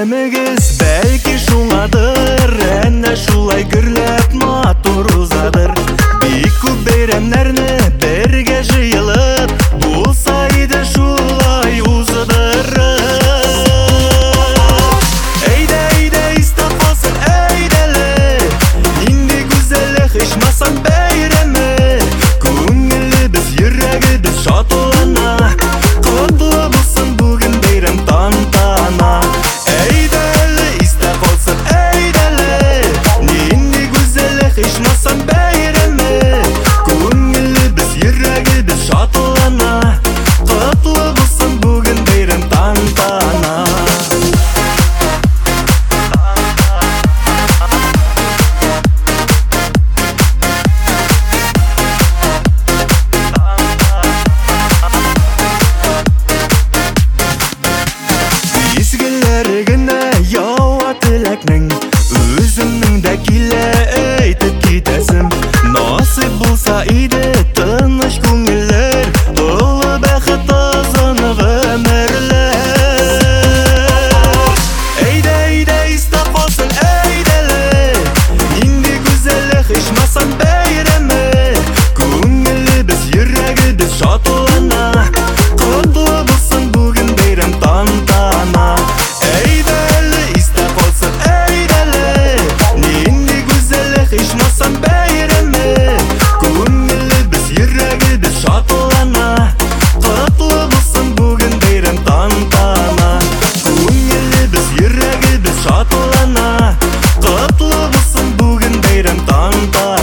бәйрәмегез, бәлки шуңадыр, әнә шулай гөрләп матур узадыр. Бик күп бәйрәмнәрне бергә җыелып, булса иде шулай уздырып. Әйдә, әйдә, истә калсын, әйдәле, нинди гүзәллек, ичмасам бәйрәме. Күңелебез, йөрәгебез шатлана, котлы булсын бүген бәйрәм тантана. Әйдәле, истә калсын, әйдәле, нинди гүзәллек, ичмасам бәйрәме. Күңелебез, йөрәгебез шатлана, котлы булсын бүген бәйрәм тантана. Изгеләре генә ява теләкнең, үземнең дә килә әйтеп китәсем. Насыйп булса иде тыныч күңелләр, олы бәхет азан гомерләр. Әйдә, әйдә, истә калсын, әйдәле, нинди гүзәллек, ичмасам бәйрәме. Күңелебез, йөрәгебез шатлана, котлы булсын бүген бәйрәм тантана. Әйдәле, истә калсын, әйдәле, нинди гүзәллек, ичмасам бәйрәме. Күңелебез, йөрәгебез шатлана, котлы булсын бүген бәйрәм тантана. Күңелебез, йөрәгебез шатлана, котлы булсын бүген бәйрәм тантана.